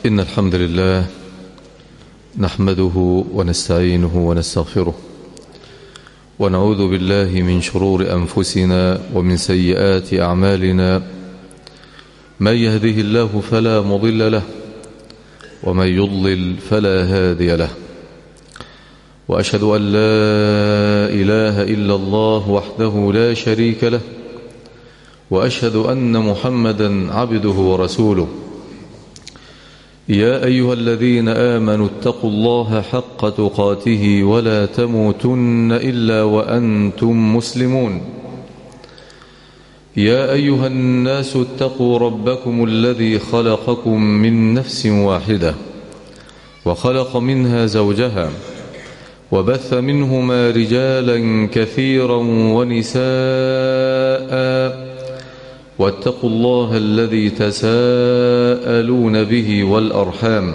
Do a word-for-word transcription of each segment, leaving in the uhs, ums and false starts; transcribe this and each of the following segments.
إن الحمد لله نحمده ونستعينه ونستغفره ونعوذ بالله من شرور أنفسنا ومن سيئات أعمالنا. من يهده الله فلا مضل له ومن يضلل فلا هادي له، وأشهد أن لا إله إلا الله وحده لا شريك له، وأشهد أن محمدا عبده ورسوله. يا أيها الذين آمنوا اتقوا الله حق تقاته ولا تموتن إلا وأنتم مسلمون. يا أيها الناس اتقوا ربكم الذي خلقكم من نفس واحدة وخلق منها زوجها وبث منهما رجالا كثيرا ونساء، واتقوا الله الذي تساءلون به والأرحام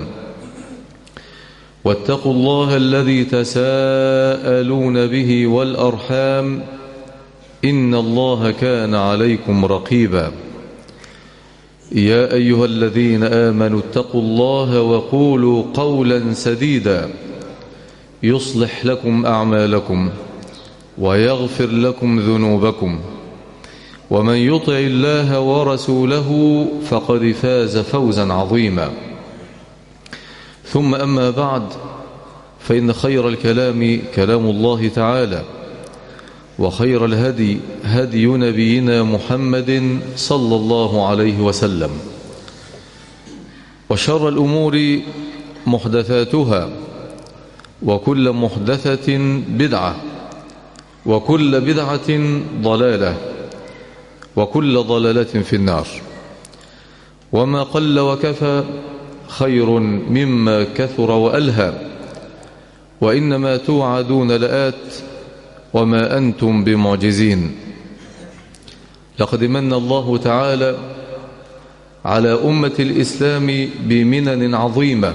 واتقوا الله الذي تساءلون به والأرحام إن الله كان عليكم رقيبا. يا أيها الذين آمنوا اتقوا الله وقولوا قولا سديدا يصلح لكم أعمالكم ويغفر لكم ذنوبكم، ومن يطع الله ورسوله فقد فاز فوزا عظيما. ثم أما بعد، فإن خير الكلام كلام الله تعالى، وخير الهدي هدي نبينا محمد صلى الله عليه وسلم، وشر الأمور محدثاتها، وكل محدثة بدعة، وكل بدعة ضلالة، وكل ضلالة في النار. وما قل وكفى خير مما كثر وألهى، وإنما توعدون لآت وما أنتم بمعجزين. لقد من الله تعالى على أمة الإسلام بمنن عظيمة،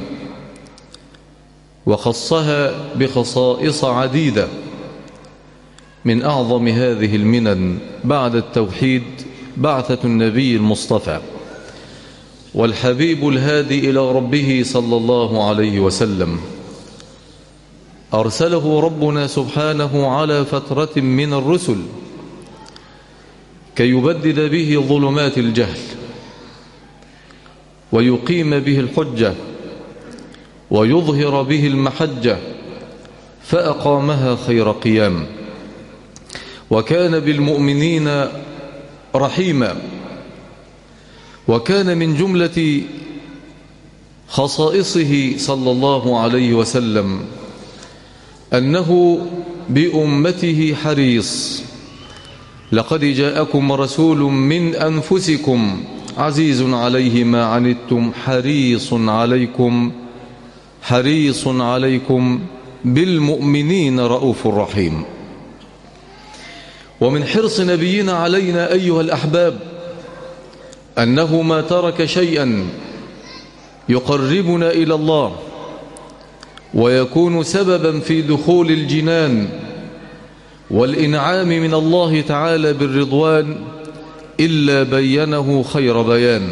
وخصها بخصائص عديدة. من أعظم هذه المنن بعد التوحيد بعثة النبي المصطفى والحبيب الهادي إلى ربه صلى الله عليه وسلم. أرسله ربنا سبحانه على فترة من الرسل كي يبدد به ظلمات الجهل، ويقيم به الحجة، ويظهر به المحجة، فأقامها خير قيام. وكان بالمؤمنين رحيما. وكان من جملة خصائصه صلى الله عليه وسلم أنه بأمته حريص. لقد جاءكم رسول من أنفسكم عزيز عليه ما عنتم حريص عليكم حريص عليكم بالمؤمنين رؤوف رحيم. ومن حرص نبينا علينا أيها الأحباب أنه ما ترك شيئا يقربنا إلى الله ويكون سببا في دخول الجنان والإنعام من الله تعالى بالرضوان إلا بينه خير بيان،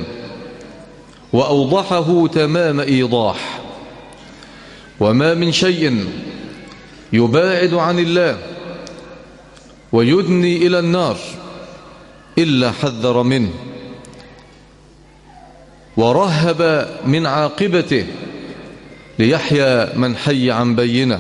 وأوضحه تمام إيضاح. وما من شيء يباعد عن الله ويدني إلى النار إلا حذر منه ورهب من عاقبته، ليحيى من حي عن بينه،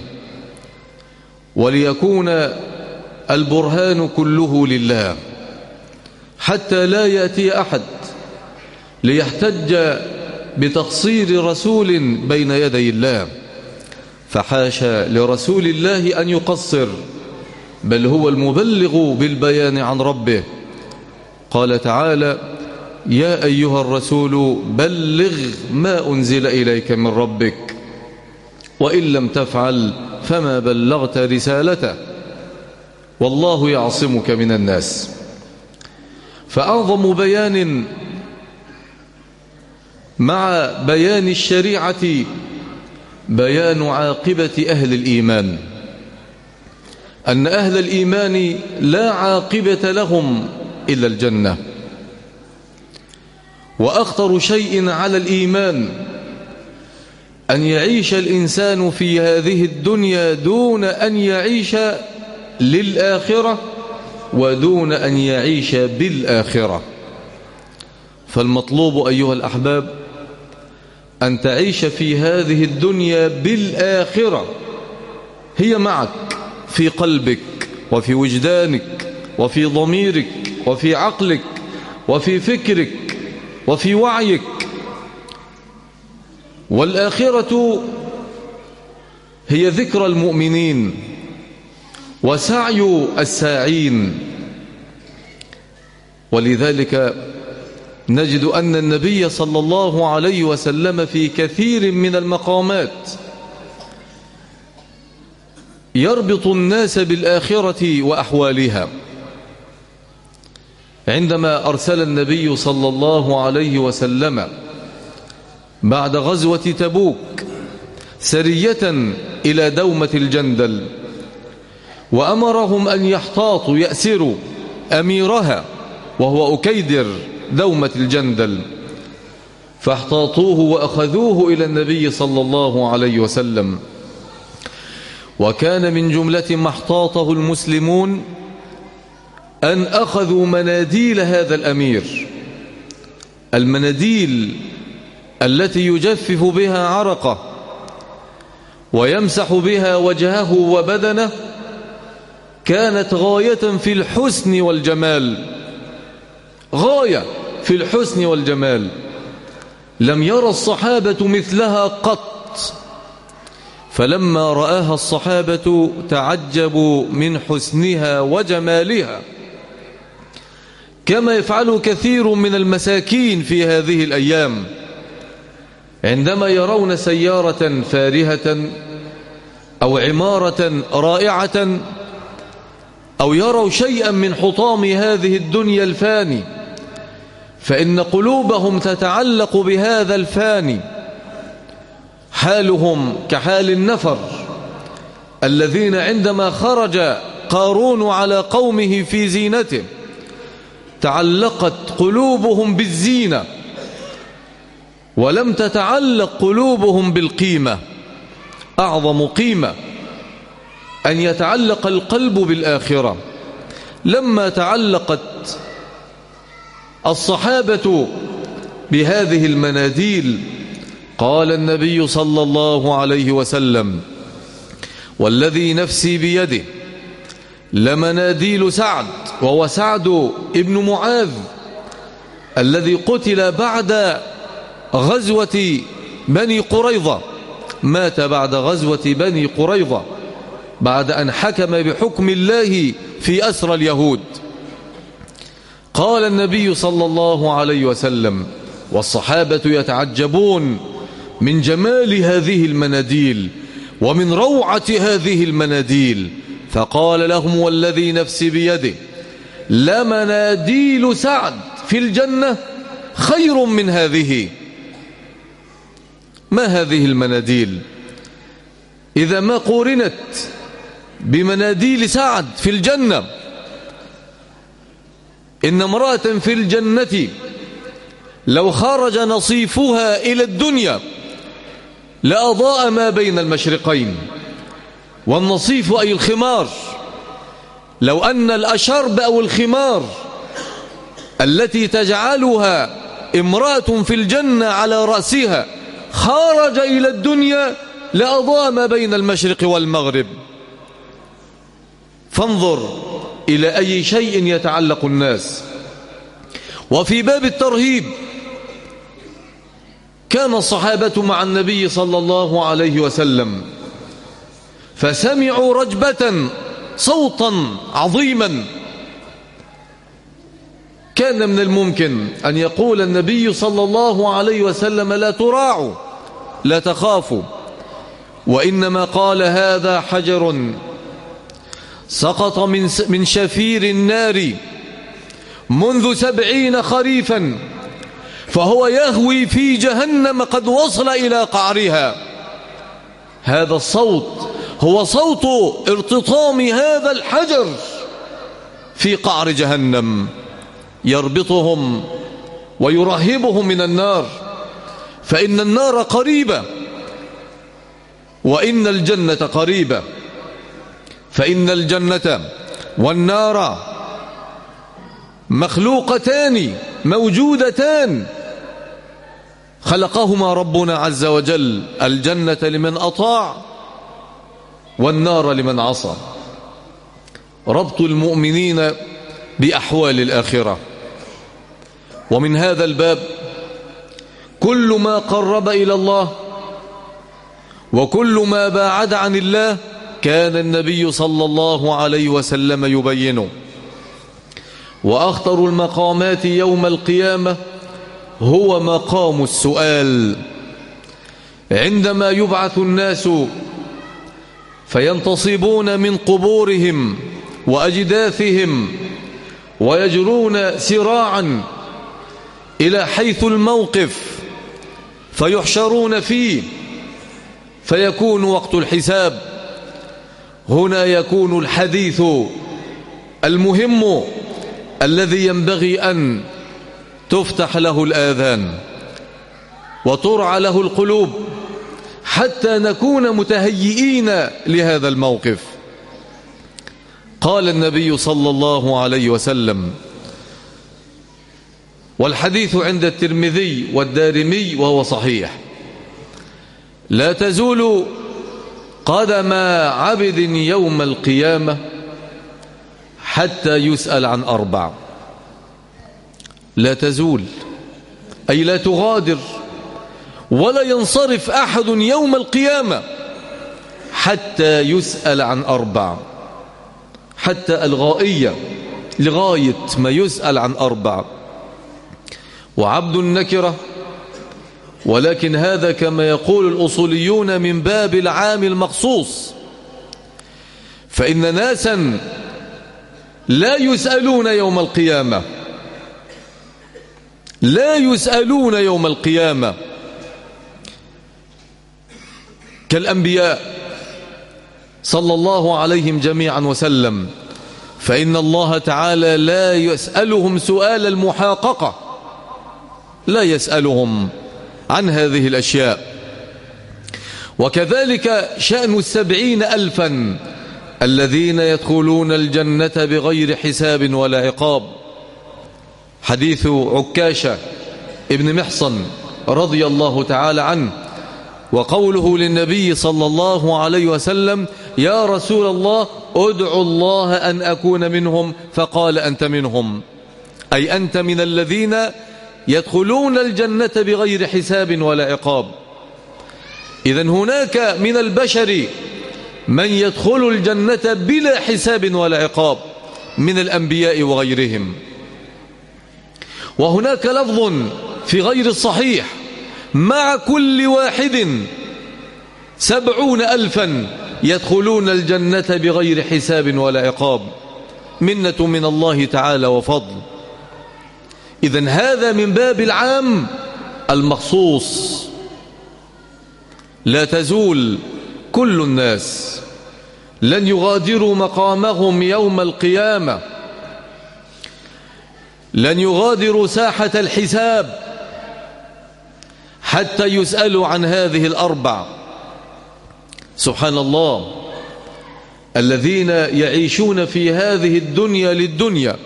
وليكون البرهان كله لله، حتى لا يأتي أحد ليحتج بتقصير رسول بين يدي الله. فحاشا لرسول الله أن يقصر، بل هو المبلغ بالبيان عن ربه. قال تعالى: يا أيها الرسول بلغ ما أنزل إليك من ربك، وإن لم تفعل فما بلغت رسالته، والله يعصمك من الناس. فأعظم بيان مع بيان الشريعة بيان عاقبة أهل الإيمان، أن أهل الإيمان لا عاقبة لهم إلا الجنة. وأخطر شيء على الإيمان أن يعيش الإنسان في هذه الدنيا دون أن يعيش للآخرة ودون أن يعيش بالآخرة. فالمطلوب أيها الأحباب أن تعيش في هذه الدنيا بالآخرة، هي معك في قلبك وفي وجدانك وفي ضميرك وفي عقلك وفي فكرك وفي وعيك. والآخرة هي ذكرى المؤمنين وسعي الساعين. ولذلك نجد أن النبي صلى الله عليه وسلم في كثير من المقامات يربط الناس بالآخرة وأحوالها. عندما أرسل النبي صلى الله عليه وسلم بعد غزوة تبوك سرية إلى دومة الجندل وأمرهم أن يحتاطوا يأسروا أميرها وهو أكيدر دومة الجندل، فاحتاطوه وأخذوه إلى النبي صلى الله عليه وسلم. وكان من جملة ما احتاطه المسلمون أن أخذوا مناديل هذا الأمير، المناديل التي يجفف بها عرقه ويمسح بها وجهه وبدنه، كانت غاية في الحسن والجمال، غاية في الحسن والجمال، لم يرى الصحابة مثلها قط. فلما رآها الصحابة تعجبوا من حسنها وجمالها، كما يفعل كثير من المساكين في هذه الأيام عندما يرون سيارة فارهة أو عمارة رائعة أو يروا شيئا من حطام هذه الدنيا الفاني، فإن قلوبهم تتعلق بهذا الفاني. حالهم كحال النفر الذين عندما خرج قارون على قومه في زينته تعلقت قلوبهم بالزينة ولم تتعلق قلوبهم بالقيمة. أعظم قيمة أن يتعلق القلب بالآخرة. لما تعلقت الصحابة بهذه المناديل قال النبي صلى الله عليه وسلم: والذي نفسي بيده لمناديل سعد، وهو سعد ابن معاذ الذي قتل بعد غزوة بني قريظة، مات بعد غزوة بني قريظة بعد أن حكم بحكم الله في أسر اليهود. قال النبي صلى الله عليه وسلم والصحابة يتعجبون من جمال هذه المناديل ومن روعة هذه المناديل، فقال لهم: والذي نفسي بيده لمناديل سعد في الجنة خير من هذه. ما هذه المناديل إذا ما قورنت بمناديل سعد في الجنة؟ إن امرأة في الجنة لو خرج نصيفها إلى الدنيا لأضاء ما بين المشرقين. والنصيف أي الخمار، لو أن الأشرب أو الخمار التي تجعلها امرأة في الجنة على رأسها خرج إلى الدنيا لأضاء ما بين المشرق والمغرب. فانظر إلى أي شيء يتعلق الناس. وفي باب الترهيب كان الصحابة مع النبي صلى الله عليه وسلم فسمعوا رجبة، صوتا عظيما. كان من الممكن أن يقول النبي صلى الله عليه وسلم: لا تراعوا لا تخافوا، وإنما قال: هذا حجر سقط من من شفير النار منذ سبعين خريفا فهو يهوي في جهنم قد وصل إلى قعرها. هذا الصوت هو صوت ارتطام هذا الحجر في قعر جهنم، يربطهم ويرهبهم من النار، فإن النار قريبة وإن الجنة قريبة، فإن الجنة والنار مخلوقتان موجودتان خلقهما ربنا عز وجل، الجنة لمن أطاع والنار لمن عصى. ربط المؤمنين بأحوال الآخرة. ومن هذا الباب كل ما قرب إلى الله وكل ما باعد عن الله كان النبي صلى الله عليه وسلم يبينه. وأخطر المقامات يوم القيامة هو مقام السؤال، عندما يبعث الناس فينتصبون من قبورهم وأجداثهم ويجرون سراعا إلى حيث الموقف فيحشرون فيه، فيكون وقت الحساب. هنا يكون الحديث المهم الذي ينبغي أن تفتح له الآذان وترعى له القلوب حتى نكون متهيئين لهذا الموقف. قال النبي صلى الله عليه وسلم، والحديث عند الترمذي والدارمي وهو صحيح: لا تزول قدم عبد يوم القيامة حتى يسأل عن أربع. لا تزول أي لا تغادر ولا ينصرف أحد يوم القيامة حتى يسأل عن أربع، حتى الغائية لغاية ما يسأل عن أربع. وعبد النكرة، ولكن هذا كما يقول الأصوليون من باب العام المخصوص، فإن ناسا لا يسألون يوم القيامة، لا يسألون يوم القيامة كالأنبياء صلى الله عليهم جميعا وسلم، فإن الله تعالى لا يسألهم سؤال المحاققة، لا يسألهم عن هذه الأشياء. وكذلك شأن السبعين ألفا الذين يدخلون الجنة بغير حساب ولا عقاب. حديث عكاشة ابن محصن رضي الله تعالى عنه، وقوله للنبي صلى الله عليه وسلم: يا رسول الله ادعو الله أن أكون منهم، فقال: أنت منهم، أي أنت من الذين يدخلون الجنة بغير حساب ولا عقاب. إذن هناك من البشر من يدخل الجنة بلا حساب ولا عقاب من الأنبياء وغيرهم. وهناك لفظ في غير الصحيح: مع كل واحد سبعون ألفا يدخلون الجنة بغير حساب ولا عقاب، منة من الله تعالى وفضل. إذن هذا من باب العام المخصوص. لا تزول كل الناس لن يغادروا مقامهم يوم القيامة، لن يغادروا ساحة الحساب حتى يسألوا عن هذه الأربع. سبحان الله، الذين يعيشون في هذه الدنيا للدنيا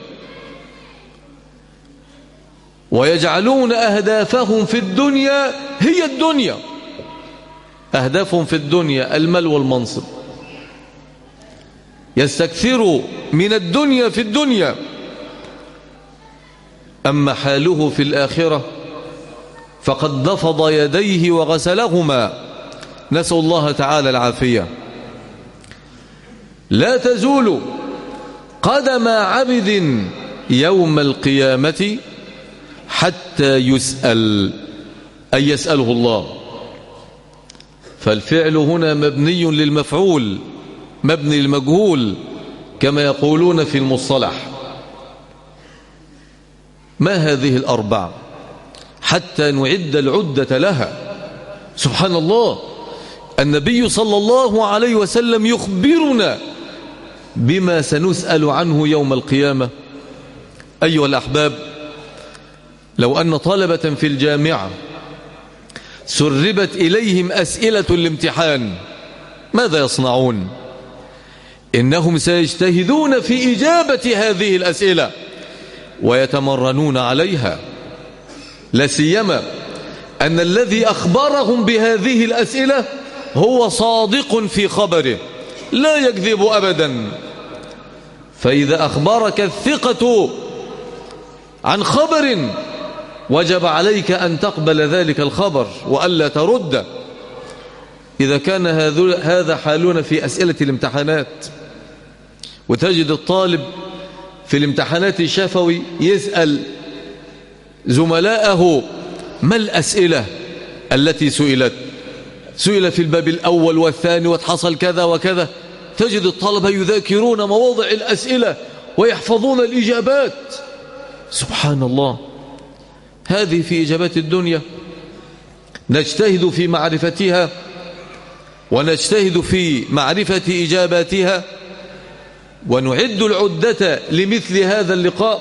ويجعلون أهدافهم في الدنيا هي الدنيا، أهدافهم في الدنيا المال والمنصب، يستكثروا من الدنيا في الدنيا، أما حاله في الآخرة فقد نفض يديه وغسلهما، نسأل الله تعالى العافية. لا تزول قدم عبد يوم القيامة حتى يسأل، أي يسأله الله. فالفعل هنا مبني للمفعول، مبني للمجهول كما يقولون في المصطلح. ما هذه الأربع حتى نعد العدة لها؟ سبحان الله، النبي صلى الله عليه وسلم يخبرنا بما سنسأل عنه يوم القيامة. أيها الأحباب، لو أن طلبة في الجامعة سربت إليهم أسئلة الامتحان ماذا يصنعون؟ إنهم سيجتهدون في إجابة هذه الأسئلة ويتمرنون عليها، لا سيما أن الذي أخبرهم بهذه الأسئلة هو صادق في خبره لا يكذب أبدا. فإذا أخبرك الثقة عن خبر وجب عليك أن تقبل ذلك الخبر وألا ترد. إذا كان هذا حالنا في أسئلة الامتحانات، وتجد الطالب في الامتحانات الشفوي يسأل زملائه ما الأسئلة التي سئلت، سئل في الباب الأول والثاني وتحصل كذا وكذا، تجد الطلبة يذاكرون مواضع الأسئلة ويحفظون الإجابات. سبحان الله، هذه في إجابات الدنيا نجتهد في معرفتها ونجتهد في معرفة إجاباتها ونعد العدة لمثل هذا اللقاء.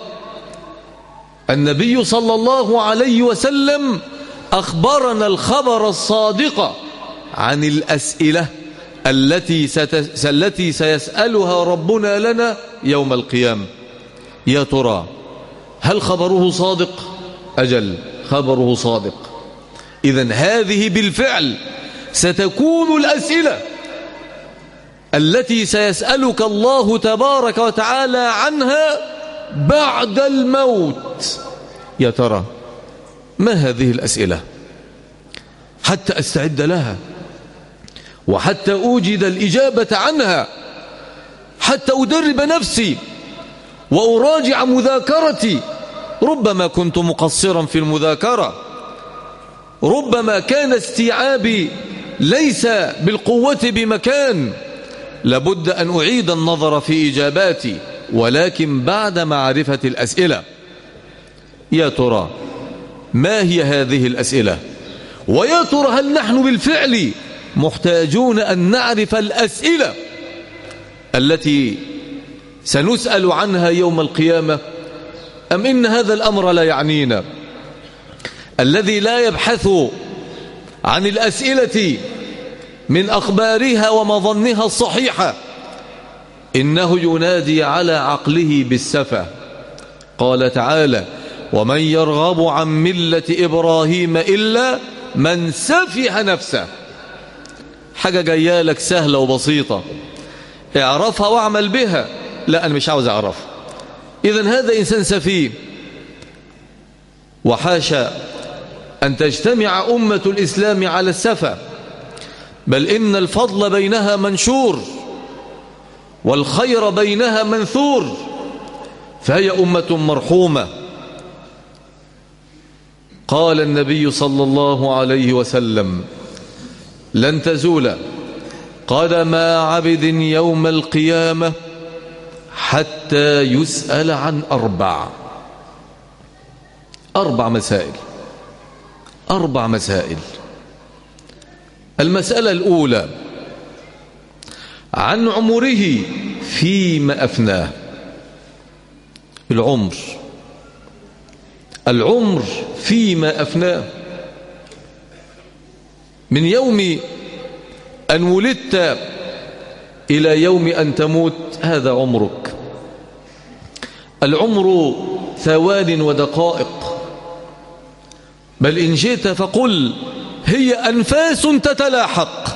النبي صلى الله عليه وسلم أخبرنا الخبر الصادق عن الأسئلة التي, ستس... التي سيسألها ربنا لنا يوم القيامة. يا ترى هل خبره صادق؟ أجل، خبره صادق. إذن هذه بالفعل ستكون الأسئلة التي سيسألك الله تبارك وتعالى عنها بعد الموت. يا ترى ما هذه الأسئلة حتى أستعد لها، وحتى أوجد الإجابة عنها، حتى أدرب نفسي وأراجع مذاكرتي. ربما كنت مقصرا في المذاكرة، ربما كان استيعابي ليس بالقوة بمكان، لابد أن أعيد النظر في إجاباتي، ولكن بعد معرفة الأسئلة. يا ترى ما هي هذه الأسئلة؟ ويا ترى هل نحن بالفعل محتاجون أن نعرف الأسئلة التي سنسأل عنها يوم القيامة، أم إن هذا الأمر لا يعنينا؟ الذي لا يبحث عن الأسئلة من أخبارها ومظنها الصحيحة إنه ينادي على عقله بالسفة. قال تعالى: ومن يرغب عن ملة إبراهيم إلا من سفه نفسه. حاجة جايه لك سهلة وبسيطة، اعرفها واعمل بها. لا، أنا مش عاوز أعرف. إذن هذا إنسان سفيه. وحاشا أن تجتمع أمة الإسلام على السفة، بل إن الفضل بينها منشور والخير بينها منثور، فهي أمة مرحومة. قال النبي صلى الله عليه وسلم: لن تزول قدم عبد يوم القيامة حتى يسأل عن أربع أربع مسائل أربع مسائل. المسألة الأولى عن عمره فيما أفناه. العمر العمر فيما أفناه، من يوم أن ولدت إلى يوم أن تموت، هذا عمرك. العمر ثوان ودقائق، بل إن شئت فقل هي أنفاس تتلاحق،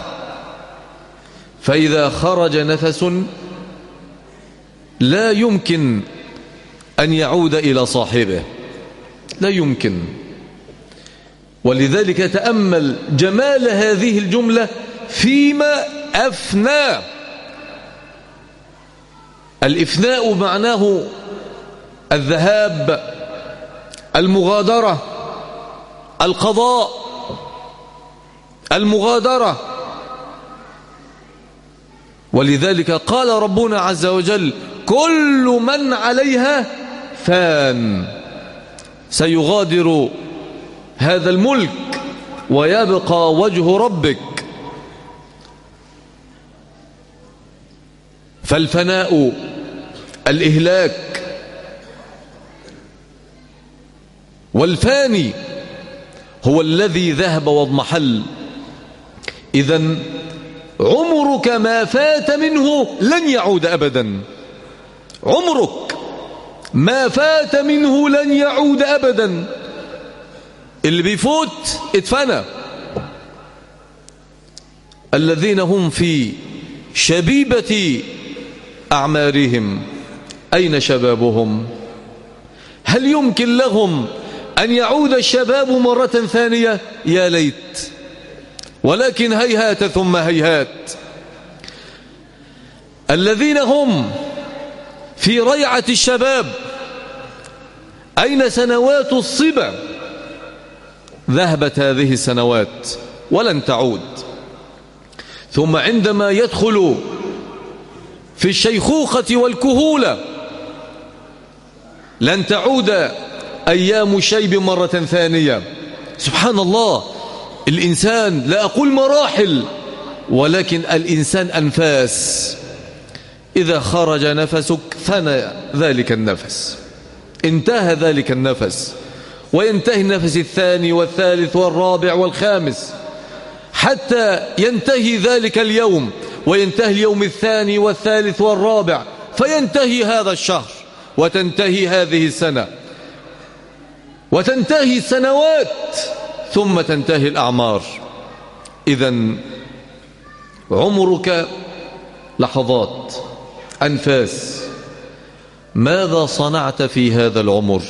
فإذا خرج نفس لا يمكن أن يعود إلى صاحبه، لا يمكن. ولذلك تأمل جمال هذه الجملة: فيما أفنى. الإفناء معناه الذهاب، المغادرة، القضاء، المغادرة. ولذلك قال ربنا عز وجل: كل من عليها فان. سيغادر هذا الملك ويبقى وجه ربك. فالفناء الإهلاك، والفاني هو الذي ذهب واضمحل. إذن عمرك ما فات منه لن يعود أبدا. عمرك ما فات منه لن يعود أبدا. اللي بيفوت اتفنى. الذين هم في شبيبة أعمارهم أين شبابهم؟ هل يمكن لهم أن يعود الشباب مرة ثانية؟ يا ليت، ولكن هيهات ثم هيهات. الذين هم في ريعة الشباب أين سنوات الصبا؟ ذهبت هذه السنوات ولن تعود. ثم عندما يدخل في الشيخوخة والكهولة لن تعود أيام الشيب مرة ثانية. سبحان الله، الإنسان لا أقول مراحل، ولكن الإنسان أنفاس. إذا خرج نفسك فنى ذلك النفس، انتهى ذلك النفس، وينتهي النفس الثاني والثالث والرابع والخامس حتى ينتهي ذلك اليوم، وينتهي اليوم الثاني والثالث والرابع، فينتهي هذا الشهر، وتنتهي هذه السنة، وتنتهي السنوات، ثم تنتهي الأعمار. إذن عمرك لحظات، أنفاس. ماذا صنعت في هذا العمر؟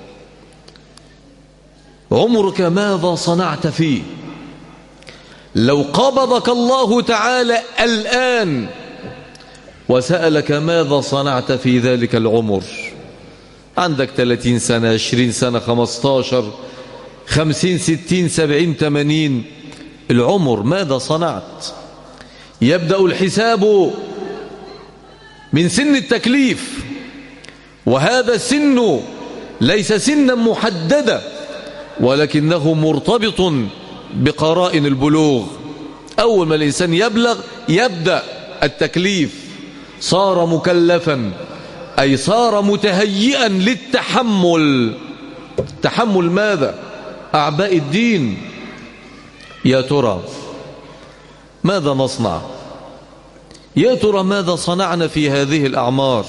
عمرك ماذا صنعت فيه؟ لو قبضك الله تعالى الآن وسألك ماذا صنعت في ذلك العمر، عندك ثلاثين سنة، عشرين سنة، خمستاشر، خمسين، ستين، سبعين، ثمانين، العمر ماذا صنعت؟ يبدأ الحساب من سن التكليف، وهذا السن ليس سنا محددا، ولكنه مرتبط بقرائن البلوغ. أول ما الإنسان يبلغ يبدأ التكليف، صار مكلفا، أي صار متهيئا للتحمل. تحمل ماذا؟ أعباء الدين. يا ترى ماذا نصنع؟ يا ترى ماذا صنعنا في هذه الأعمار؟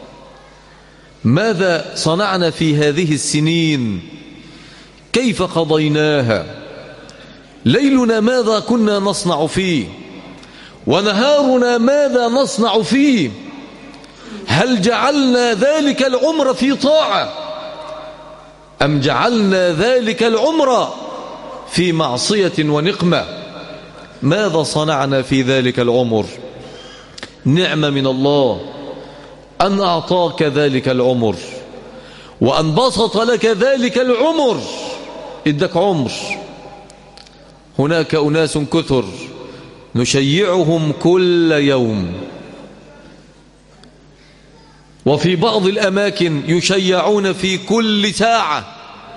ماذا صنعنا في هذه السنين؟ كيف قضيناها؟ ليلنا ماذا كنا نصنع فيه؟ ونهارنا ماذا نصنع فيه؟ هل جعلنا ذلك العمر في طاعة، أم جعلنا ذلك العمر في معصية ونقمة؟ ماذا صنعنا في ذلك العمر؟ نعمة من الله أن أعطاك ذلك العمر، وأن بسط لك ذلك العمر، إدك عمر. هناك أناس كثر نشيعهم كل يوم، وفي بعض الأماكن يشيعون في كل ساعة،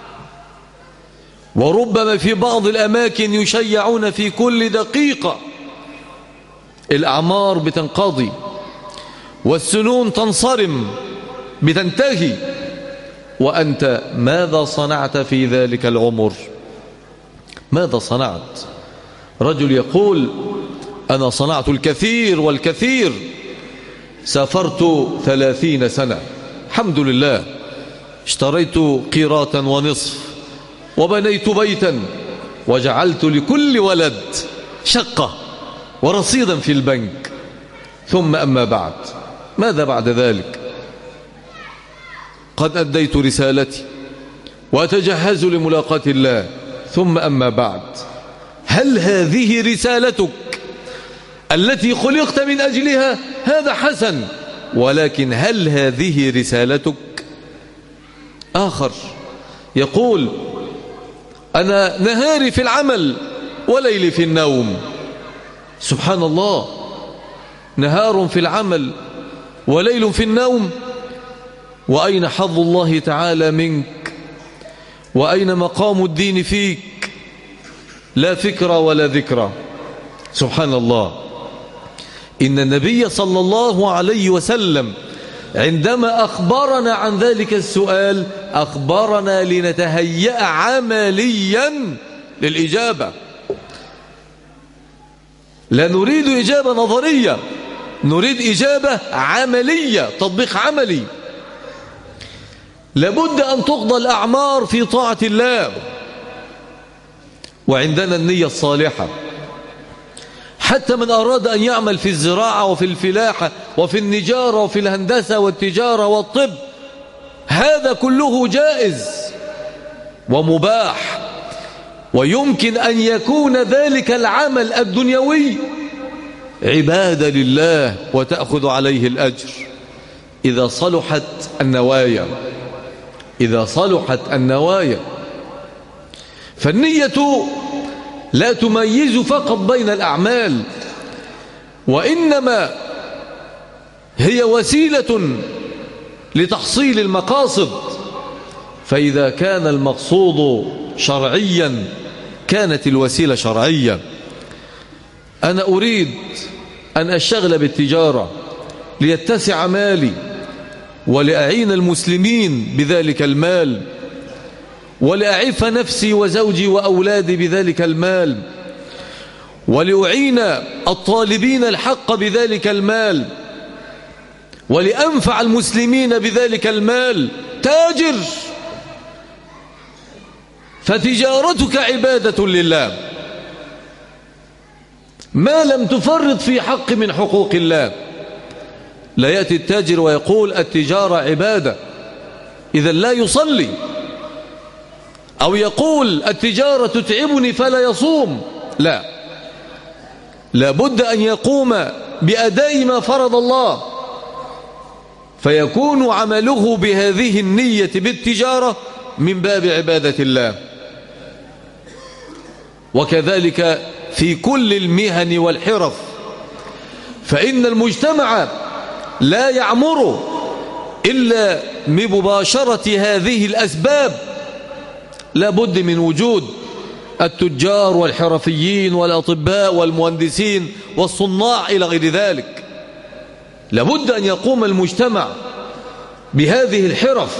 وربما في بعض الأماكن يشيعون في كل دقيقة. الأعمار بتنقضي والسنون تنصرم، بتنتهي، وأنت ماذا صنعت في ذلك العمر؟ ماذا صنعت؟ رجل يقول أنا صنعت الكثير والكثير، سافرت ثلاثين سنة، الحمد لله، اشتريت قيراطا ونصف، وبنيت بيتا، وجعلت لكل ولد شقة ورصيدا في البنك. ثم أما بعد، ماذا بعد ذلك؟ قد أديت رسالتي وأتجهز لملاقاة الله. ثم أما بعد، هل هذه رسالتك التي خلقت من أجلها؟ هذا حسن، ولكن هل هذه رسالتك؟ آخر يقول أنا نهاري في العمل وليلي في النوم. سبحان الله، نهار في العمل وليل في النوم. وأين حظ الله تعالى منك؟ وأين مقام الدين فيك؟ لا فكرة ولا ذكرى. سبحان الله. إن النبي صلى الله عليه وسلم عندما أخبرنا عن ذلك السؤال أخبرنا لنتهيأ عمليا للإجابة. لا نريد إجابة نظرية، نريد إجابة عملية، تطبيق عملي. لابد أن تقضى الأعمار في طاعة الله، وعندنا النية الصالحة. حتى من أراد أن يعمل في الزراعة وفي الفلاحة وفي النجارة وفي الهندسة والتجارة والطب، هذا كله جائز ومباح، ويمكن أن يكون ذلك العمل الدنيوي عبادة لله وتأخذ عليه الأجر إذا صلحت النوايا، إذا صلحت النوايا. فالنية لا تميز فقط بين الأعمال، وإنما هي وسيلة لتحصيل المقاصد. فإذا كان المقصود شرعيا كانت الوسيلة شرعية. أنا أريد أن أشتغل بالتجارة ليتسع مالي ولأعين المسلمين بذلك المال، ولأعف نفسي وزوجي وأولادي بذلك المال، ولأعين الطالبين الحق بذلك المال، ولأنفع المسلمين بذلك المال. تاجر، فتجارتك عبادة لله ما لم تفرط في حق من حقوق الله. لا يأتي التاجر ويقول التجارة عبادة، إذا لا يصلي، أو يقول التجارة تتعبني فلا يصوم. لا، لابد أن يقوم بأداء ما فرض الله، فيكون عمله بهذه النية بالتجارة من باب عبادة الله. وكذلك في كل المهن والحرف، فإن المجتمع لا يعمر إلا بمباشرة هذه الأسباب. لا بد من وجود التجار والحرفيين والأطباء والمهندسين والصناع إلى غير ذلك. لابد أن يقوم المجتمع بهذه الحرف،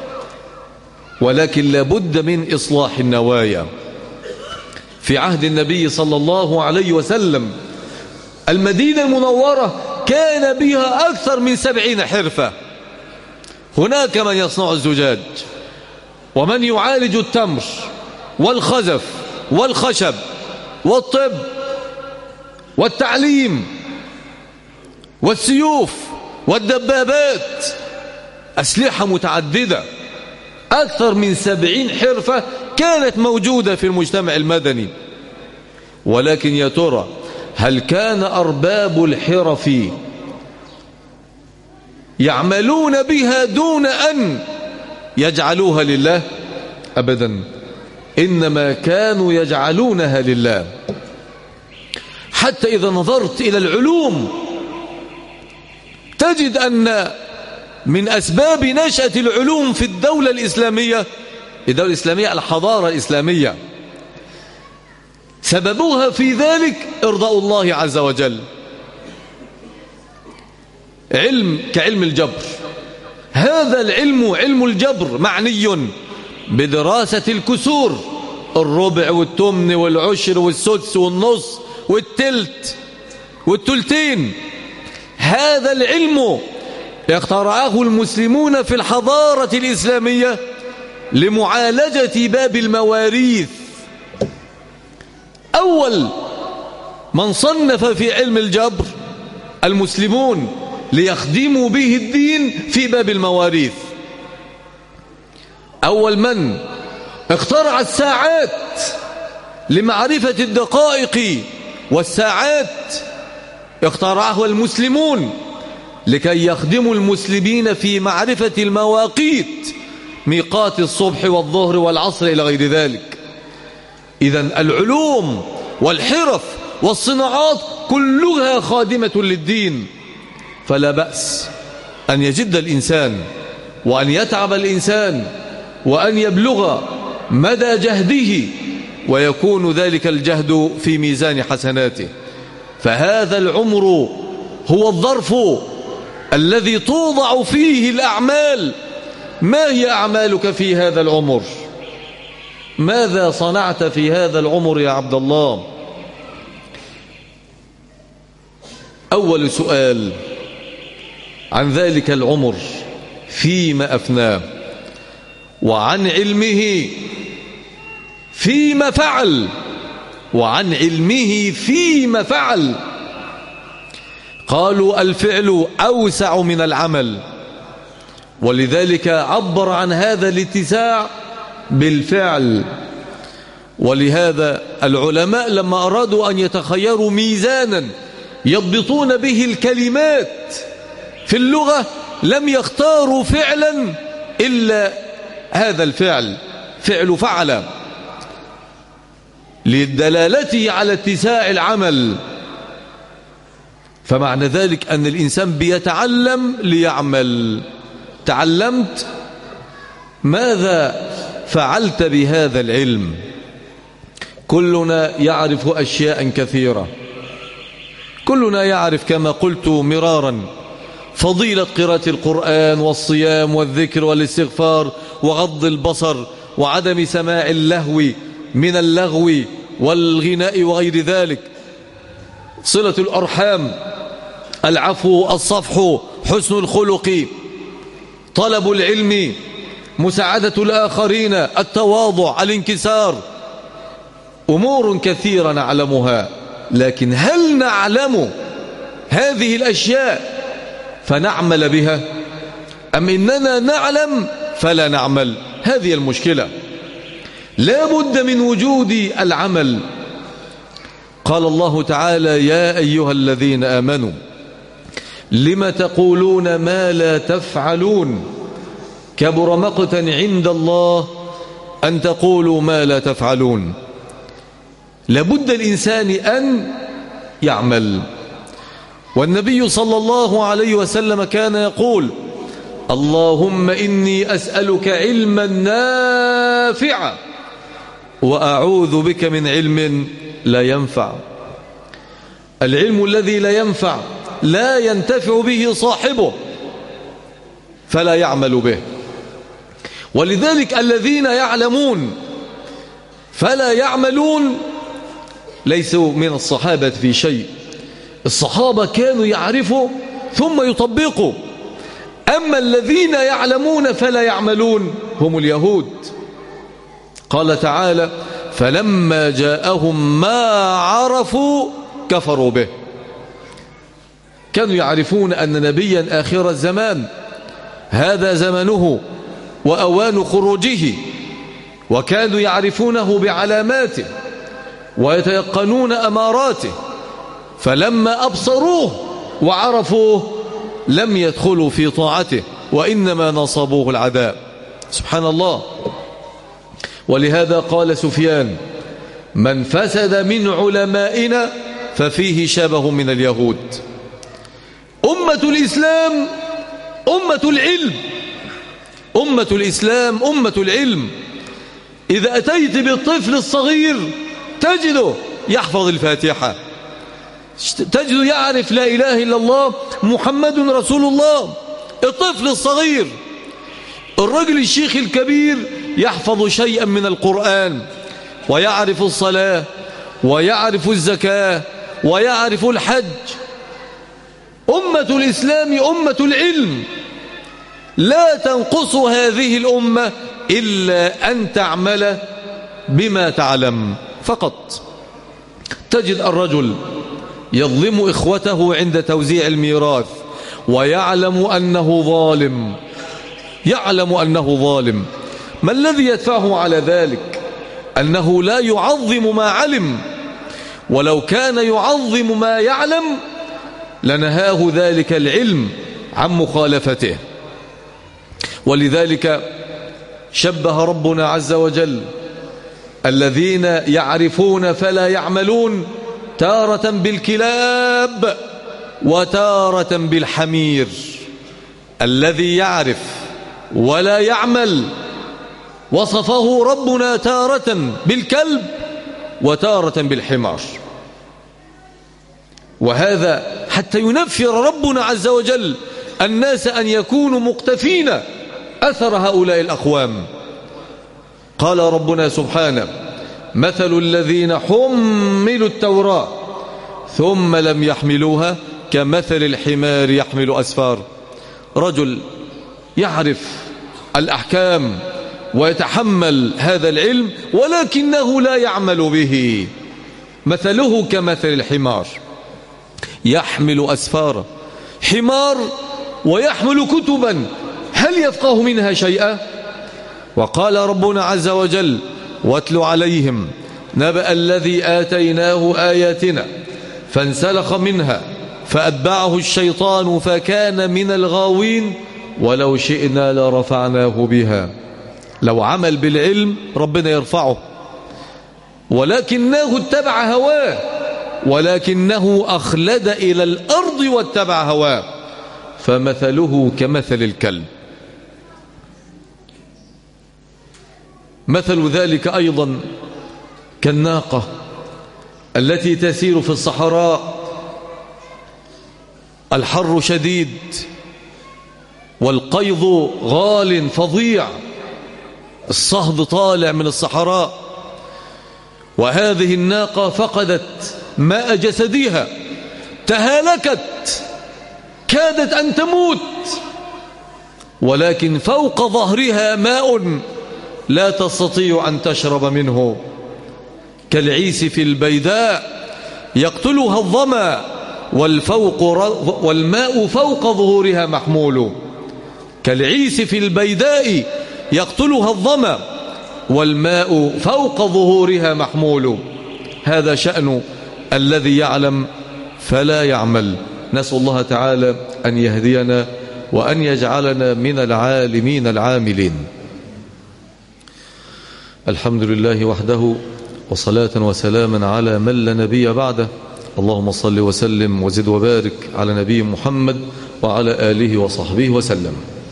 ولكن لابد من إصلاح النوايا. في عهد النبي صلى الله عليه وسلم المدينة المنورة كان بها أكثر من سبعين حرفة. هناك من يصنع الزجاج، ومن يعالج التمر والخزف والخشب والطب والتعليم والسيوف والدبابات، أسلحة متعددة. أكثر من سبعين حرفة كانت موجودة في المجتمع المدني. ولكن يا ترى هل كان أرباب الحرف يعملون بها دون أن يجعلوها لله؟ أبدا، إنما كانوا يجعلونها لله. حتى إذا نظرت إلى العلوم تجد أن من أسباب نشأة العلوم في الدولة الإسلامية، الدولة الإسلامية الحضارة الإسلامية، سببها في ذلك إرضاء الله عز وجل. علم كعلم الجبر، هذا العلم علم الجبر معني بدراسة الكسور، الربع والتمن والعشر والسدس والنص والتلت والتلتين. هذا العلم اخترعه المسلمون في الحضارة الإسلامية لمعالجة باب المواريث. أول من صنف في علم الجبر المسلمون ليخدموا به الدين في باب المواريث. أول من اخترع الساعات لمعرفة الدقائق والساعات اخترعه المسلمون لكي يخدموا المسلمين في معرفة المواقيت، ميقات الصبح والظهر والعصر إلى غير ذلك. إذن العلوم والحرف والصناعات كلها خادمة للدين. فلا بأس أن يجد الإنسان وأن يتعب الإنسان وأن يبلغ مدى جهده، ويكون ذلك الجهد في ميزان حسناته. فهذا العمر هو الظرف الذي توضع فيه الأعمال. ما هي أعمالك في هذا العمر؟ ماذا صنعت في هذا العمر يا عبد الله؟ أول سؤال عن ذلك العمر فيما أفناه، وعن علمه فيما فعل وعن علمه فيما فعل. قالوا الفعل أوسع من العمل، ولذلك عبر عن هذا الاتساع بالفعل. ولهذا العلماء لما أرادوا أن يتخيروا ميزانا يضبطون به الكلمات في اللغة لم يختاروا فعلا إلا هذا الفعل، فعل فعل، لدلالته على اتساع العمل. فمعنى ذلك أن الإنسان بيتعلم ليعمل. تعلمت، ماذا فعلت بهذا العلم؟ كلنا يعرف أشياء كثيرة، كلنا يعرف كما قلت مرارا فضيلة قراءة القرآن والصيام والذكر والاستغفار وغض البصر وعدم سماع اللهو من اللغو والغناء وغير ذلك، صلة الأرحام، العفو، الصفح، حسن الخلق، طلب العلم، مساعدة الآخرين، التواضع، الانكسار، أمور كثيرة نعلمها. لكن هل نعلم هذه الأشياء فنعمل بها، أم إننا نعلم فلا نعمل؟ هذه المشكلة. لا بد من وجود العمل. قال الله تعالى: يا أيها الذين آمنوا لم تقولون ما لا تفعلون كبر مقتا عند الله أن تقولوا ما لا تفعلون. لابد الإنسان أن يعمل. والنبي صلى الله عليه وسلم كان يقول: اللهم إني أسألك علما نافعا وأعوذ بك من علم لا ينفع. العلم الذي لا ينفع لا ينتفع به صاحبه فلا يعمل به. ولذلك الذين يعلمون فلا يعملون ليسوا من الصحابة في شيء. الصحابة كانوا يعرفوا ثم يطبقوا. أما الذين يعلمون فلا يعملون هم اليهود. قال تعالى: فلما جاءهم ما عرفوا كفروا به. كانوا يعرفون أن نبيا آخر الزمان هذا زمنه وأوان خروجه، وكانوا يعرفونه بعلاماته ويتيقنون أماراته، فلما أبصروه وعرفوه لم يدخلوا في طاعته وإنما نصبوه العذاب. سبحان الله. ولهذا قال سفيان: من فسد من علمائنا ففيه شبه من اليهود. أمة الإسلام أمة العلم، أمة الإسلام أمة العلم. إذا أتيت بالطفل الصغير تجده يحفظ الفاتحة، تجده يعرف لا إله إلا الله محمد رسول الله، الطفل الصغير. الرجل الشيخ الكبير يحفظ شيئا من القرآن ويعرف الصلاة ويعرف الزكاة ويعرف الحج. أمة الإسلام أمة العلم. لا تنقص هذه الأمة إلا أن تعمل بما تعلم فقط. تجد الرجل يظلم إخوته عند توزيع الميراث ويعلم أنه ظالم، يعلم أنه ظالم. ما الذي يدفعه على ذلك؟ أنه لا يعظم ما علم، ولو كان يعظم ما يعلم لنهاه ذلك العلم عن مخالفته. ولذلك شبه ربنا عز وجل الذين يعرفون فلا يعملون تارة بالكلاب وتارة بالحمير. الذي يعرف ولا يعمل وصفه ربنا تارة بالكلب وتارة بالحمار. وهذا حتى ينفر ربنا عز وجل الناس أن يكونوا مقتفين أثر هؤلاء الأقوام. قال ربنا سبحانه: مثل الذين حملوا التوراة ثم لم يحملوها كمثل الحمار يحمل أسفار. رجل يعرف الأحكام ويتحمل هذا العلم ولكنه لا يعمل به، مثله كمثل الحمار يحمل أسفارا. حمار ويحمل كتبا، هل يفقه منها شيئا؟ وقال ربنا عز وجل: واتل عليهم نبأ الذي آتيناه آياتنا فانسلخ منها فأتبعه الشيطان فكان من الغاوين ولو شئنا لرفعناه بها. لو عمل بالعلم ربنا يرفعه، ولكنه اتبع هواه، ولكنه أخلد إلى الأرض واتبع هواه، فمثله كمثل الكلب. مثل ذلك أيضا كالناقة التي تسير في الصحراء، الحر شديد والقيض غال فظيع، الصهد طالع من الصحراء، وهذه الناقة فقدت ماء جسدها، تهالكت، كادت أن تموت، ولكن فوق ظهرها ماء لا تستطيع أن تشرب منه، كالعيس في البيداء يقتلها الظمأ والفوق والماء فوق ظهورها محمول. كالعيس في البيداء يقتلها الظمأ والماء فوق ظهورها محمول. هذا شأن الذي يعلم فلا يعمل. نسأل الله تعالى أن يهدينا وأن يجعلنا من العالمين العاملين. الحمد لله وحده، وصلاة وسلاما على من لا نبي بعده. اللهم صل وسلم وزد وبارك على نبي محمد وعلى آله وصحبه وسلم.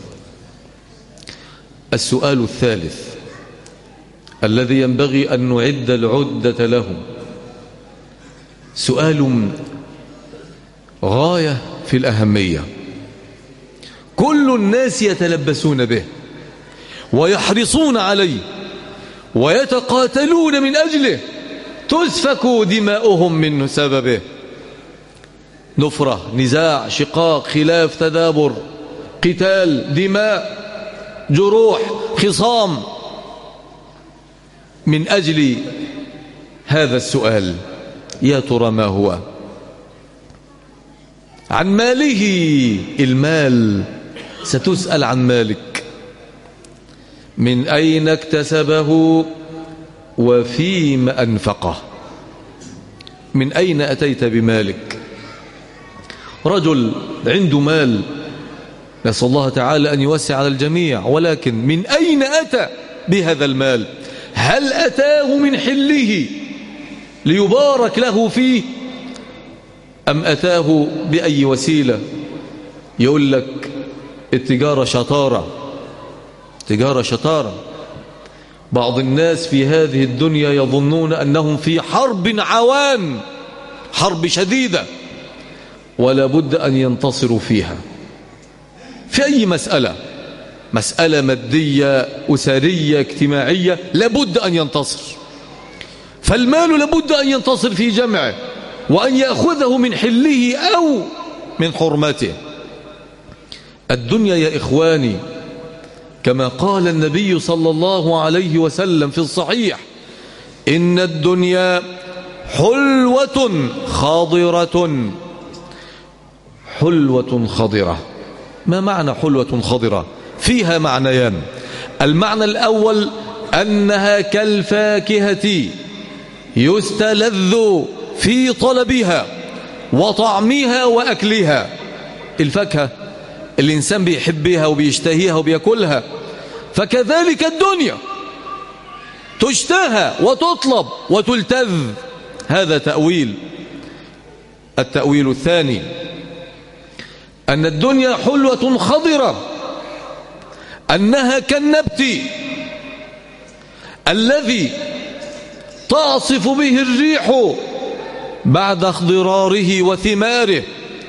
السؤال الثالث الذي ينبغي أن نعد العدة له، سؤال غاية في الأهمية، كل الناس يتلبسون به ويحرصون عليه ويتقاتلون من أجله، تسفك دماؤهم من سببه، نفرة، نزاع، شقاق، خلاف، تدابر، قتال، دماء، جروح، خصام، من أجل هذا السؤال. يا ترى ما هو؟ عن ماله. المال، ستسأل عن مالك، من أين اكتسبه وفيما أنفقه. من أين أتيت بمالك؟ رجل عنده مال، نسأل الله تعالى أن يوسع على الجميع، ولكن من أين أتى بهذا المال؟ هل أتاه من حله ليبارك له فيه، أم أتاه بأي وسيلة؟ يقول لك التجارة شطارة، تجارة شطارة. بعض الناس في هذه الدنيا يظنون أنهم في حرب عوان، حرب شديدة، ولا بد أن ينتصروا فيها في أي مسألة، مسألة مادية، أسرية، اجتماعية، لابد أن ينتصر. فالمال لابد أن ينتصر في جمعه وأن يأخذه من حله أو من حرمته. الدنيا يا إخواني كما قال النبي صلى الله عليه وسلم في الصحيح: إن الدنيا حلوة خضرة. حلوة خضرة، ما معنى حلوة خضرة؟ فيها معنيان. المعنى الأول أنها كالفاكهة يستلذ في طلبها وطعمها وأكلها. الفاكهة الإنسان بيحبها وبيشتهيها وبيأكلها، فكذلك الدنيا تشتهى وتطلب وتلتذ. هذا تأويل. التأويل الثاني أن الدنيا حلوة خضرة، أنها كالنبت الذي تعصف به الريح بعد اخضراره وثماره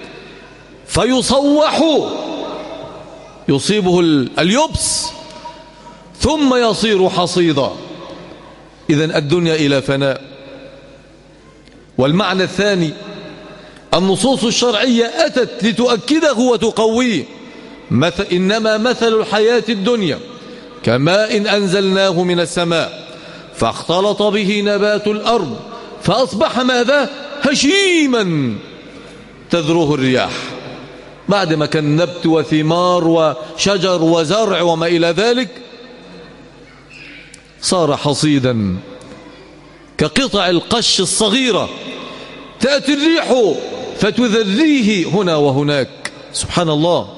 فيصوح، يصيبه اليبس ثم يصير حصيدا. إذن الدنيا إلى فناء. والمعنى الثاني النصوص الشرعية أتت لتؤكده وتقويه. مثل إنما مثل الحياة الدنيا كماء أنزلناه من السماء فاختلط به نبات الأرض فأصبح ماذا؟ هشيما تذروه الرياح. بعد ما كان نبت وثمار وشجر وزرع وما إلى ذلك صار حصيدا كقطع القش الصغيرة، تأتي الريح فتذريه هنا وهناك. سبحان الله.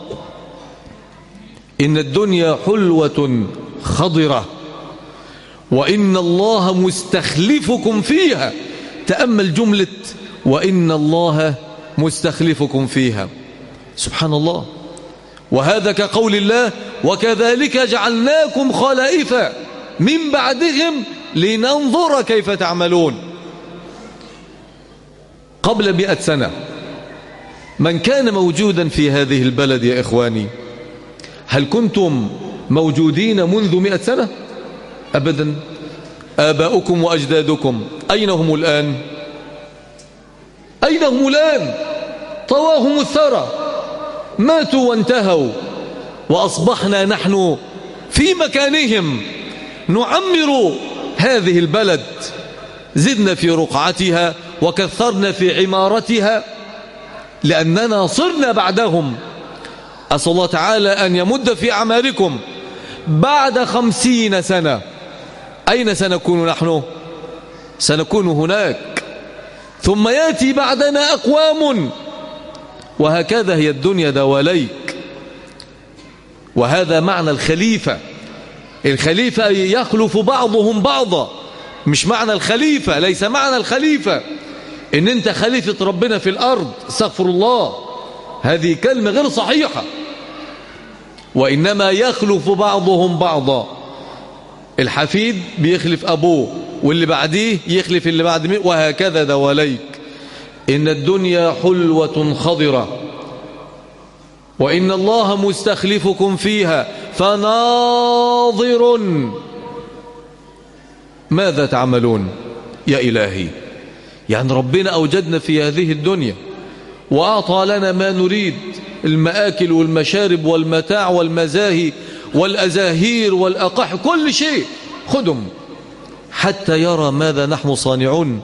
إن الدنيا حلوة خضرة وإن الله مستخلفكم فيها. تأمل جملة وإن الله مستخلفكم فيها. سبحان الله. وهذا كقول الله وكذلك جعلناكم خلائف من بعدهم لننظر كيف تعملون. قبل مئة سنة من كان موجودا في هذه البلد يا إخواني، هل كنتم موجودين منذ مئة سنة؟ أبدا. آباؤكم وأجدادكم أين هم الآن؟ أين هم الآن؟ طواهم الثرى، ماتوا وانتهوا، وأصبحنا نحن في مكانهم نعمر هذه البلد. زدنا في رقعتها وكثرنا في عمارتها لأننا صرنا بعدهم. أسأل الله تعالى أن يمد في أعماركم. بعد خمسين سنة أين سنكون نحن؟ سنكون هناك. ثم يأتي بعدنا أقوام، وهكذا هي الدنيا دواليك. وهذا معنى الخليفة. الخليفة يخلف بعضهم بعضا، مش معنى الخليفة، ليس معنى الخليفة إن أنت خليفة ربنا في الأرض، استغفر الله، هذه كلمة غير صحيحة. وإنما يخلف بعضهم بعضا. الحفيد بيخلف أبوه، واللي بعديه يخلف اللي بعد منه، وهكذا دواليك. إن الدنيا حلوة خضرة وإن الله مستخلفكم فيها فناظر ماذا تعملون. يا إلهي، يعني ربنا أوجدنا في هذه الدنيا وأعطى لنا ما نريد، المآكل والمشارب والمتاع والمزاهي والأزاهير والأقاح، كل شيء خدم، حتى يرى ماذا نحن صانعون.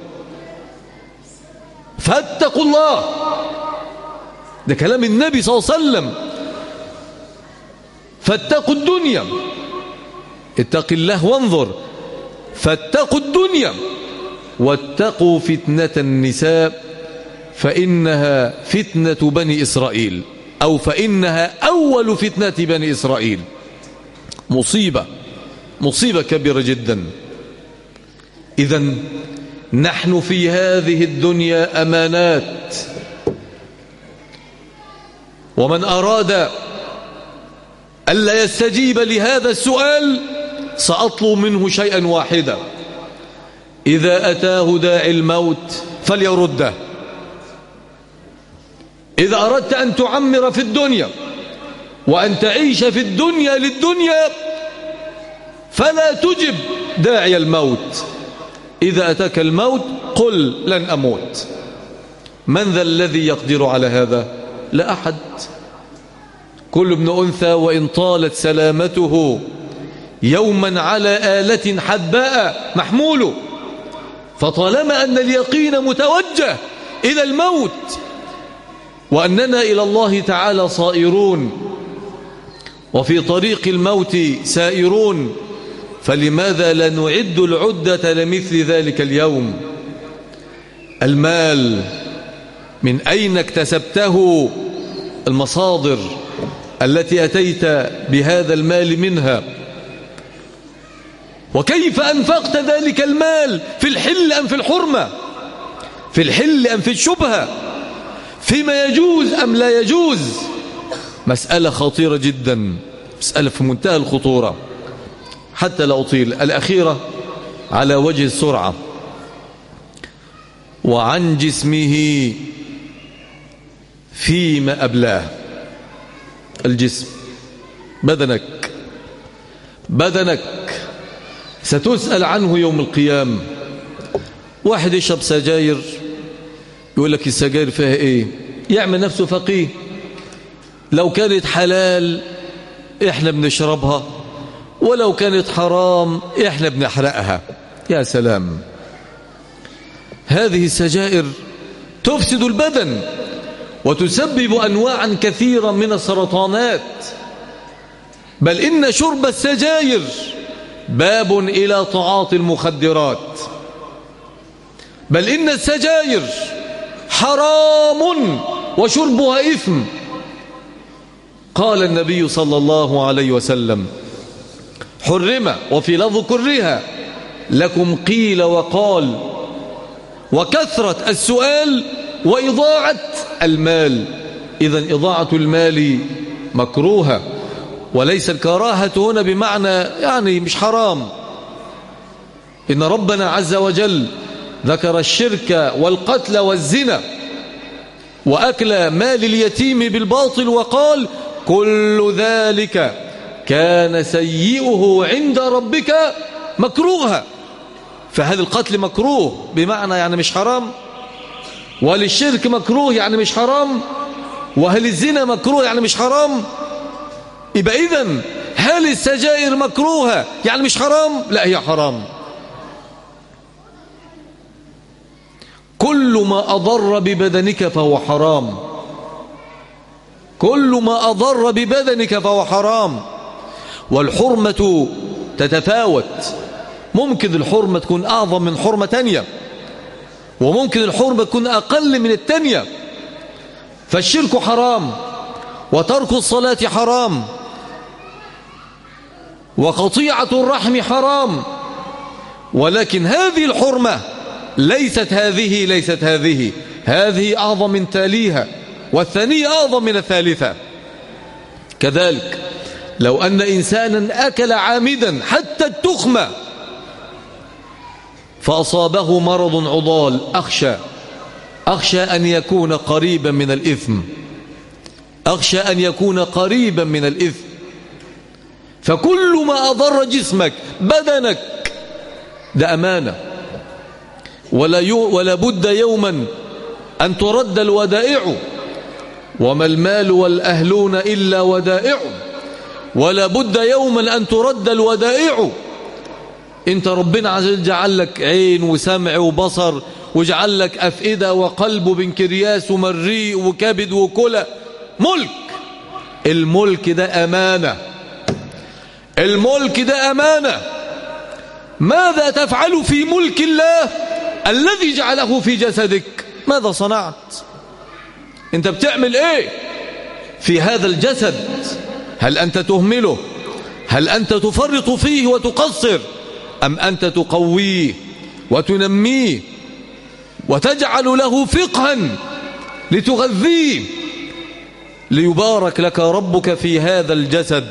فاتقوا الله. ده كلام النبي صلى الله عليه وسلم. فاتقوا الدنيا، اتق الله وانظر. فاتقوا الدنيا واتقوا فتنة النساء فإنها فتنة بني إسرائيل، أو فإنها أول فتنة بني إسرائيل. مصيبة، مصيبة كبيرة جدا. إذن نحن في هذه الدنيا أمانات، ومن أراد ألا يستجيب لهذا السؤال سأطلب منه شيئا واحدا: إذا أتاه داعي الموت فليرده. إذا أردت أن تعمر في الدنيا وأن تعيش في الدنيا للدنيا فلا تجب داعي الموت. إذا أتاك الموت قل لن أموت. من ذا الذي يقدر على هذا؟ لا أحد. كل ابن أنثى وإن طالت سلامته يوما على آلة حدباء محمول. فطالما أن اليقين متوجه إلى الموت وأننا إلى الله تعالى صائرون وفي طريق الموت سائرون، فلماذا لا نعد العدة لمثل ذلك اليوم؟ المال من أين اكتسبته؟ المصادر التي أتيت بهذا المال منها، وكيف أنفقت ذلك المال؟ في الحل أم في الحرمة؟ في الحل أم في الشبهة؟ فيما يجوز أم لا يجوز؟ مسألة خطيرة جدا، مسألة في منتهى الخطورة. حتى لا أطيل، الأخيرة على وجه السرعة: وعن جسمه فيما أبلاه. الجسم، بدنك، بدنك ستسأل عنه يوم القيامة. واحد يشرب سجاير يقول لك السجاير فيها ايه؟ يعمل نفسه فقيه. لو كانت حلال احنا بنشربها، ولو كانت حرام احنا بنحرقها. يا سلام. هذه السجائر تفسد البدن وتسبب أنواعا كثيرة من السرطانات، بل إن شرب السجائر باب إلى تعاطي المخدرات، بل إن السجائر حرام وشربها إثم. قال النبي صلى الله عليه وسلم: حرم، وفي لفظ كرها، لكم قيل وقال، وكثرة السؤال، وإضاعة المال. إذن إضاعة المال مكروهة، وليس الكراهة هنا بمعنى يعني مش حرام. إن ربنا عز وجل ذكر الشرك والقتل والزنا وأكل مال اليتيم بالباطل، وقال: كل ذلك كان سيئه عند ربك مكروها. فهذا القتل مكروه بمعنى يعني مش حرام، وللشرك مكروه يعني مش حرام، وهل الزنا مكروه يعني مش حرام. يبقى إذن هل السجائر مكروهة يعني مش حرام؟ لا، هي حرام. كل ما أضر ببدنك فهو حرام، كل ما أضر ببدنك فهو حرام. والحرمة تتفاوت، ممكن الحرمة تكون أعظم من حرمة تانية، وممكن الحرمة تكون أقل من التانية. فالشرك حرام، وترك الصلاة حرام، وقطيعة الرحم حرام. ولكن هذه الحرمة ليست هذه ليست هذه هذه أعظم من تاليها، والثانية أعظم من الثالثة. كذلك لو أن إنسانا أكل عامدا حتى التخمة فأصابه مرض عضال، أخشى أخشى أن يكون قريبا من الإثم، أخشى أن يكون قريبا من الإثم. فكل ما أضر جسمك بدنك ده أمانة، ولا, يو ولا بد يوما أن ترد الودائع، وما المال والأهلون إلا ودائع، ولا بد يوما أن ترد الودائع. انت ربنا عز وجل جعل لك عين وسمع وبصر، وجعل لك أفئدة وقلب وبنكرياس ومريء وكبد وكلى، ملك. الملك ده أمانة، الملك ده أمانة. ماذا تفعل في ملك الله الذي جعله في جسدك؟ ماذا صنعت؟ انت بتعمل ايه في هذا الجسد؟ هل أنت تهمله؟ هل أنت تفرط فيه وتقصر؟ أم أنت تقويه وتنميه وتجعل له فقها لتغذيه، ليبارك لك ربك في هذا الجسد،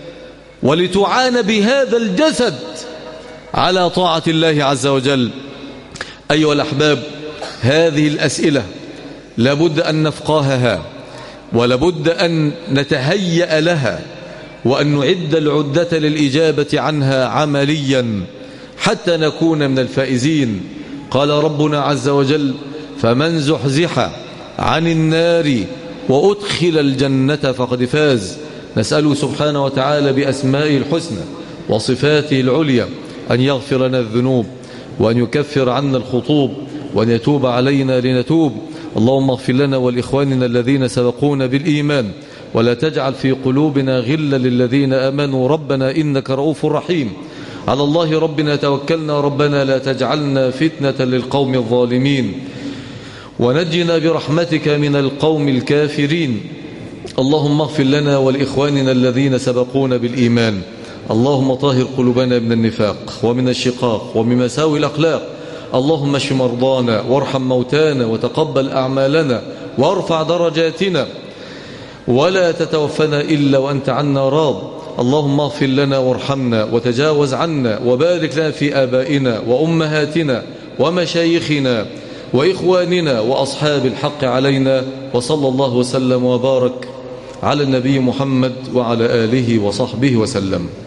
ولتعان بهذا الجسد على طاعة الله عز وجل؟ أيها الأحباب، هذه الأسئلة لابد أن نفقهها، ولابد أن نتهيأ لها، وأن نعد العدة للإجابة عنها عمليا حتى نكون من الفائزين. قال ربنا عز وجل: فمن زحزح عن النار وأدخل الجنة فقد فاز. نسأله سبحانه وتعالى بأسمائه الحسنى وصفاته العليا أن يغفر لنا الذنوب، وأن يكفر عنا الخطوب، وأن يتوب علينا لنتوب. اللهم اغفر لنا ولإخواننا الذين سبقونا بالإيمان، ولا تجعل في قلوبنا غلا للذين آمنوا ربنا إنك رؤوف رحيم. على الله ربنا توكلنا، ربنا لا تجعلنا فتنة للقوم الظالمين، ونجنا برحمتك من القوم الكافرين. اللهم اغفر لنا ولإخواننا الذين سبقونا بالإيمان. اللهم طهر قلوبنا من النفاق ومن الشقاق ومن مساوي الأخلاق. اللهم اشف مرضانا وارحم موتانا وتقبل أعمالنا وارفع درجاتنا، ولا تتوفنا إلا وأنت عنا راض. اللهم اغفر لنا وارحمنا وتجاوز عنا، وبارك لنا في آبائنا وأمهاتنا ومشايخنا وإخواننا وأصحاب الحق علينا. وصلى الله وسلم وبارك على النبي محمد وعلى آله وصحبه وسلم.